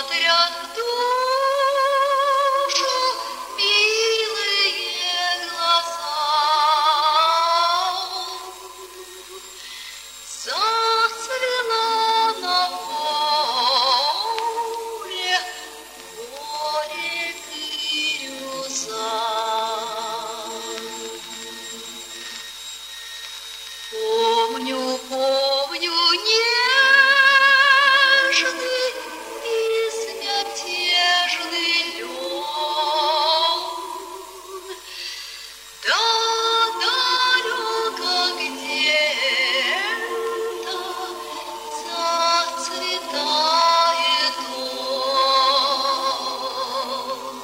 смотрят в душу милые глаза. Зацвела на поле бирюза. Помню, помню нежный, безмятежный лен. Да далеко где-то зацветает он.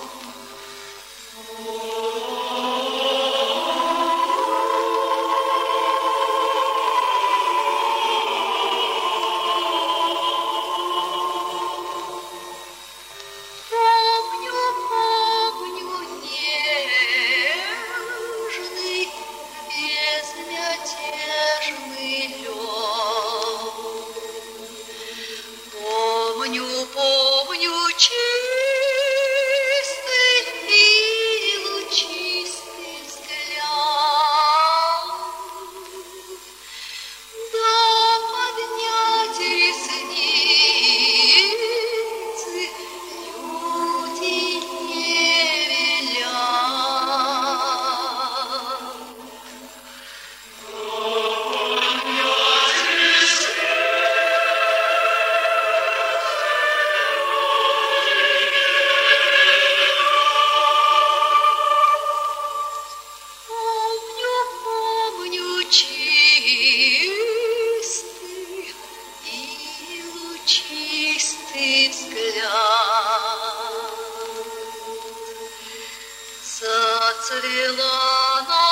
Помню, помню нежный, безмятежный лен. Помню, помню чистый и лучистый взгляд. Да поднять ресницы люди не велят. Помню, помню чистый и лучистый взгляд. Зацвела на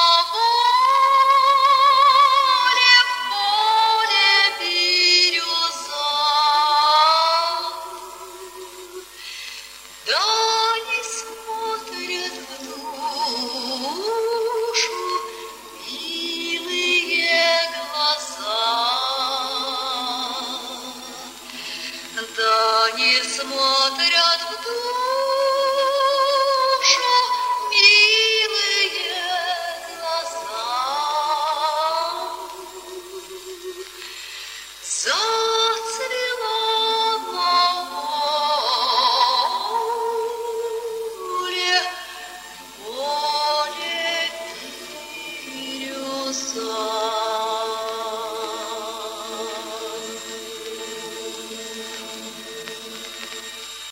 поле бирюза. Да не смотрят в душу милые глаза. Да не смотрят в душу милые глаза.